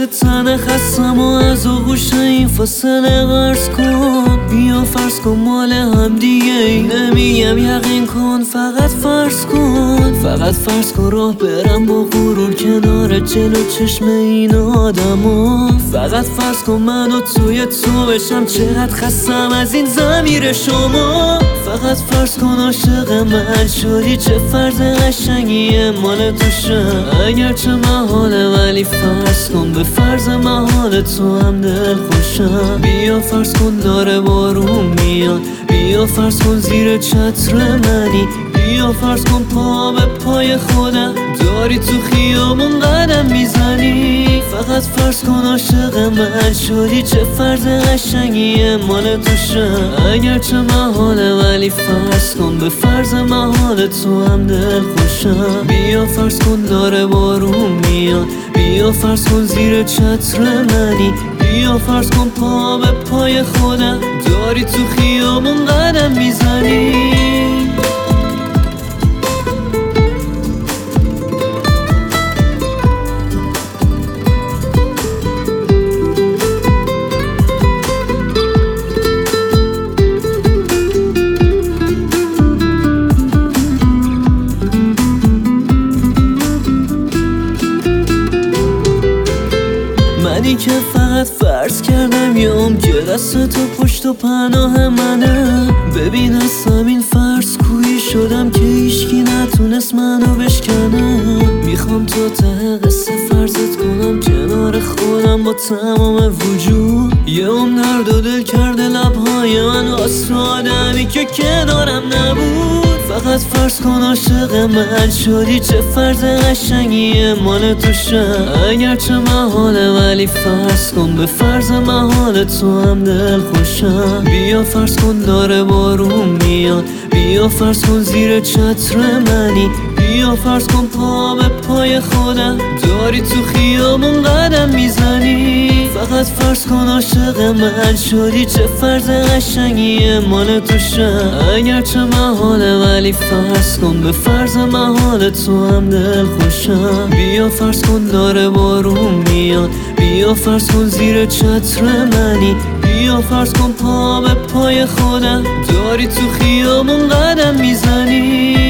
تنه خستم و از آغوش این فاصله قرض کن. بیا فرض کن مال هم دیگه ای، نمیگم یقین کن، فقط فرض کن. فقط فرض کن راه برم با غرور کنار جلو چشم این آدما. فقط فرض کن من و توی تو بشم، چقدر خستم از این ضمیر شما. فقط فرض کن عاشق من شدی، چه فرض قشنگیه مال تو شد. اگرچه محاله ولی فرض کن به فرض محال تو هم دل خوشم. بیا فرض کن داره بارون میاد، بیا فرض کن زیر چتر منی، بیا فرض کن پا به پای خودم داری تو خیابون قدم میزنی. فقط فرض کن عاشق من شدی، چه فرض قشنگیه مال تو شد. اگرچه محاله ولی فرض کن به فرض محال تو هم دل خوشم. بیا فرض کن داره بارون میاد، بیا فرض کن زیر چتر منی، بیا فرض کن پا به پای خودم داری تو خیابون قدم میزنی. منی که فقط فرض کردم یام که دست تو پشت و پناه منه. ببین از همین فرض کوی شدم که هیچکی نتونست منو بشکنه. میخوام تو ته قصه فرضت کنم کنار خودم با تمام وجود. یه درد و دل کرده لبهای من واسه آدمی که کنارم نبود. فقط فرض کن عاشق من شدی، چه فرض قشنگیه مال تو شد. اگرچه محاله ولی فرض کن به فرض محال تو هم دل خوشم. بیا فرض کن داره بارون میاد، بیا فرض کن زیر چتر منی، بیا فرض کن پا به پای خودم داری تو خیابون قدم میزنی. فقط فرض کن عاشق من شدی، چه فرض قشنگیه مال تو شد. اگرچه محاله ولی فرض کن به فرض محال تو هم دل خوشم. بیا فرض کن داره بارون میاد، بیا فرض کن زیر چتر منی، بیا فرض کن پا به پای خودم داری تو خیابون قدم میزنی.